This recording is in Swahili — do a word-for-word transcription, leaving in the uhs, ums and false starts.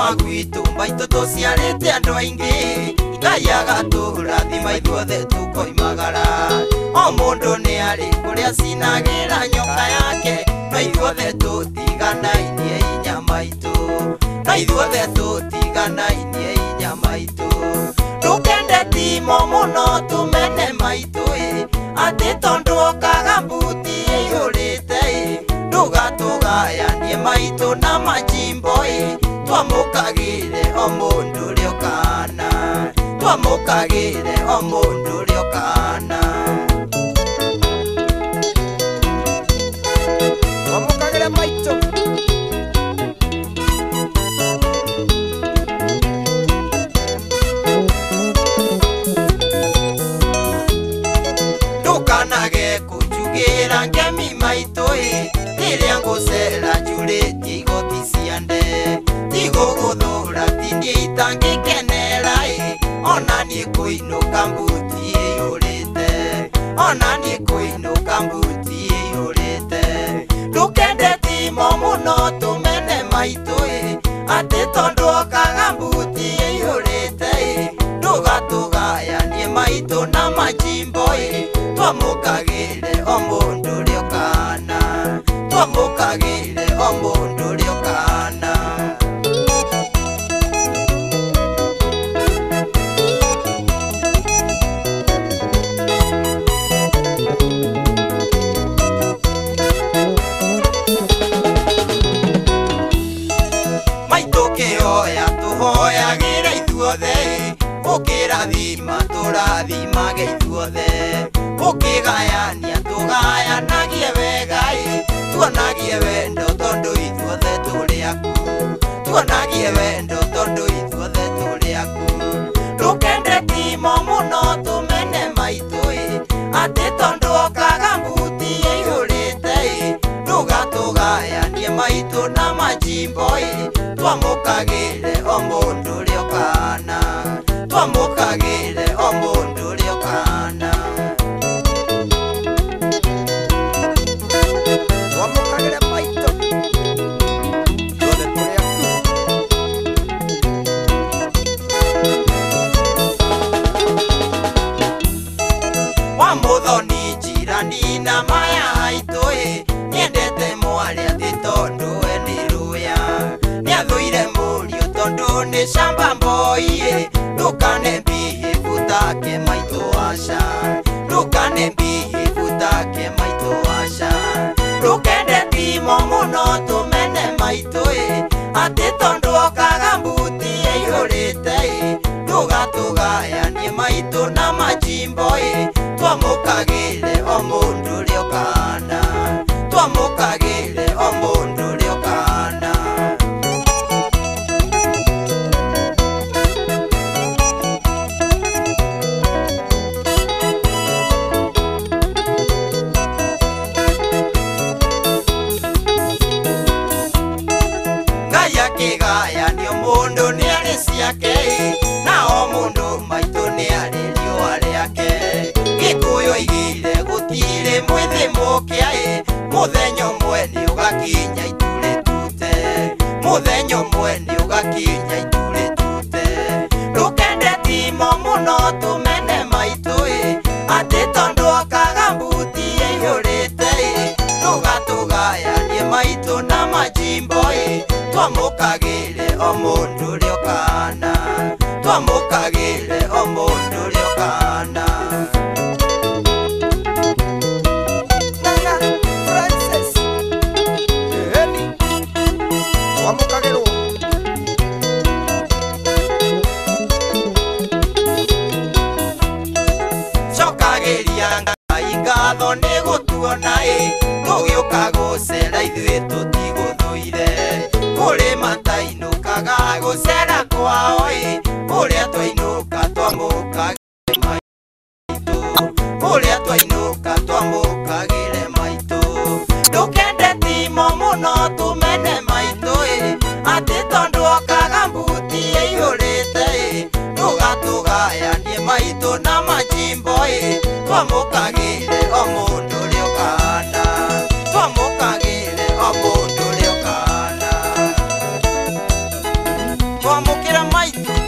wa gwitu maitu tuciarite andu aingi Ngai agaturathima ithuothe tukoimagara o mundu ni ari kuria cinagira nyoka yake na ithuothe tutiganainie inya maitu na ithuothe tutiganainie inya maitu ndukende timo muno tumene maitu ati tondu okaga mbuti iyurite ndugatugayanie maitu na majimbo twamukagire o mundu riokana twamukagire o mundu riokana twamukagire maitu ndukanage kunjugira ngemi maitu riria ngucera njurĩtie igoti ciande tigũgũthũra tindie itangikenera ona niĩ kũinũka mbuti ĩyũrĩte ona niĩ kũinũka mbuti ĩyũrĩte ndũkende timo mũno tũmene maitũ atĩ tondũ okaga mbuti ĩyũrĩte ndũgatũgayanie maitũ na majimbo twamũkagĩre o mũndũ riokana twamũkagĩre o mũndũ riokana maitũ kĩhoya tũhoyagĩre ithuothe ũkĩrathima tũrathimage ithuothe ũkĩgayania tũgayanagie wega tuonagie wendo tondu ithuothe tũrĩ aku tuonagie wendo tondu ithuothe tũrĩ aku ndũkende timo mũno tũmene maitũ atĩ tondu okaga mbuti ĩyũrĩte ndũgatũgayanie maitũ na majimbo twamũkagĩre o mũndũ riokana twamũkagĩre o mũndũ riokana twamũkagĩre maitũ tuothe tũrĩ aku wa mũthoni njirani na maya haitũ niendete mwarĩ atĩ tondũ we nĩ rũya nĩathũire mũriũ tondũ nĩ camba mboi ndũkane mbihibu take maitũ aca ndũkane mbihibu take maitũ aca ndũkende timo mũno tũmene maitũ atĩ tondũ okaga mbuti ĩyũrĩte ndũgatũgayanie maitũ na majimbo twamũkagĩre o mũndũ riokana twamũkagĩre o mũndũ riokana Ngai akĩgayanio mũndũ nĩ arĩ ciake na o mũndũ maitũ nĩ arĩ riũa rĩake Gĩkũyũ oigire gũtirĩ mwĩthĩ mũkĩa mũthenya ũmwe nĩ ũgakinya itu rĩtute mũthenya ũmwe nĩ ũgakinya itu rĩtute ndũkende timo mũno tũmene maitũ atĩ tondũ okaga mbuti ĩyũrĩte ndũgatũgayanie maitũ na majimbo twamũkagĩre o mũndũ riokana twamũkagĩre o mũndũ riokana Nana Francis Eni twamũkagĩrwo cokagĩria Ngai ngatho nĩ gũtuona tũgĩũka gũcera ithuĩ tũtigũthũire kũrĩ matainũkaga gũcera kwao ũrĩa twainũka twamũkagĩre maitũ ũrĩa twainũka twamũkagĩre maitũ ndũkende timo mũno tũmene maitũ atĩ tondũ okaga mbuti ĩyũrĩte ndũgatũgayanie maitũ na majimbo twamũkagĩre o mũndũ riokana twamũkagĩre o mũndũ riokana twamũkĩra maitũ